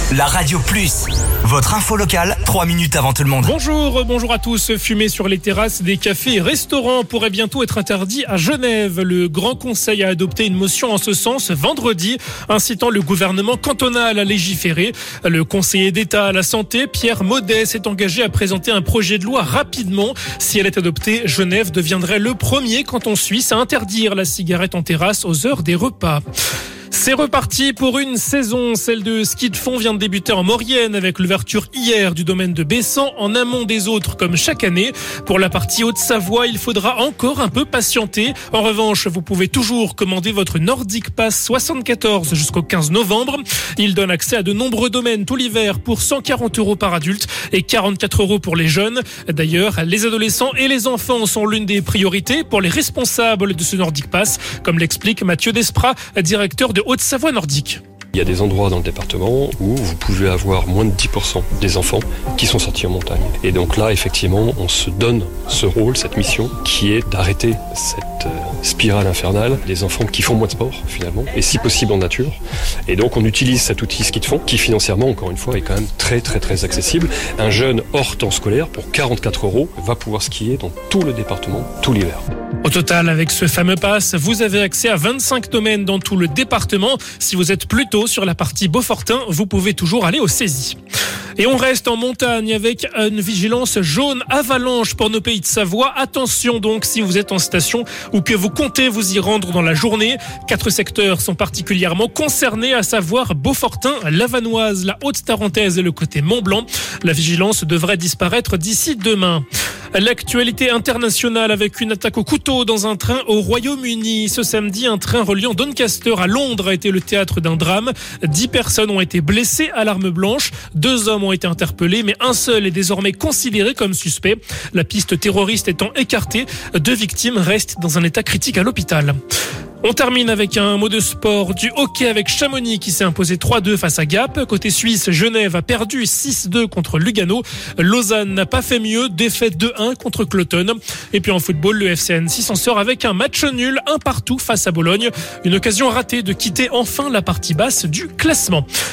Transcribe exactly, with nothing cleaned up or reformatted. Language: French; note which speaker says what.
Speaker 1: La Radio Plus, votre info locale, trois minutes avant tout le monde.
Speaker 2: Bonjour, bonjour à tous. Fumer sur les terrasses des cafés et restaurants pourrait bientôt être interdit à Genève. Le Grand Conseil a adopté une motion en ce sens vendredi, incitant le gouvernement cantonal à légiférer. Le conseiller d'État à la santé, Pierre Maudet, s'est engagé à présenter un projet de loi rapidement. Si elle est adoptée, Genève deviendrait le premier canton suisse à interdire la cigarette en terrasse aux heures des repas. C'est reparti pour une saison. Celle de ski de fond vient de débuter en Maurienne avec l'ouverture hier du domaine de Bessan en amont des autres comme chaque année. Pour la partie Haute-Savoie, il faudra encore un peu patienter. En revanche, vous pouvez toujours commander votre Nordic Pass soixante-quatorze jusqu'au quinze novembre. Il donne accès à de nombreux domaines tout l'hiver pour cent quarante euros par adulte et quarante-quatre euros pour les jeunes. D'ailleurs, les adolescents et les enfants sont l'une des priorités pour les responsables de ce Nordic Pass, comme l'explique Mathieu Desprats, directeur de Haute-Savoie Nordique.
Speaker 3: Il y a des endroits dans le département où vous pouvez avoir moins de dix pour cent des enfants qui sont sortis en montagne. Et donc là, effectivement, on se donne ce rôle, cette mission, qui est d'arrêter cette euh, spirale infernale des enfants qui font moins de sport, finalement, et si possible en nature. Et donc on utilise cet outil ski de fond, qui financièrement, encore une fois, est quand même très très très accessible. Un jeune hors temps scolaire, pour quarante-quatre euros, va pouvoir skier dans tout le département, tout l'hiver.
Speaker 2: Au total, avec ce fameux pass, vous avez accès à vingt-cinq domaines dans tout le département. Si vous êtes plutôt sur la partie Beaufortin, vous pouvez toujours aller au saisie. Et on reste en montagne avec une vigilance jaune avalanche pour nos pays de Savoie. Attention donc si vous êtes en station ou que vous comptez vous y rendre dans la journée. Quatre secteurs sont particulièrement concernés, à savoir Beaufortin, la Vanoise, la Haute-Tarentaise et le côté Mont-Blanc. La vigilance devrait disparaître d'ici demain. L'actualité internationale avec une attaque au couteau dans un train au Royaume-Uni. Ce samedi, un train reliant Doncaster à Londres a été le théâtre d'un drame. Dix personnes ont été blessées à l'arme blanche. Deux hommes ont été interpellés, mais un seul est désormais considéré comme suspect. La piste terroriste étant écartée, deux victimes restent dans un état critique à l'hôpital. On termine avec un mot de sport, du hockey avec Chamonix qui s'est imposé trois deux face à Gap. Côté suisse, Genève a perdu six deux contre Lugano. Lausanne n'a pas fait mieux, défaite deux un contre Cloton. Et puis en football, le F C Annecy s'en sort avec un match nul, un partout face à Bologne. Une occasion ratée de quitter enfin la partie basse du classement.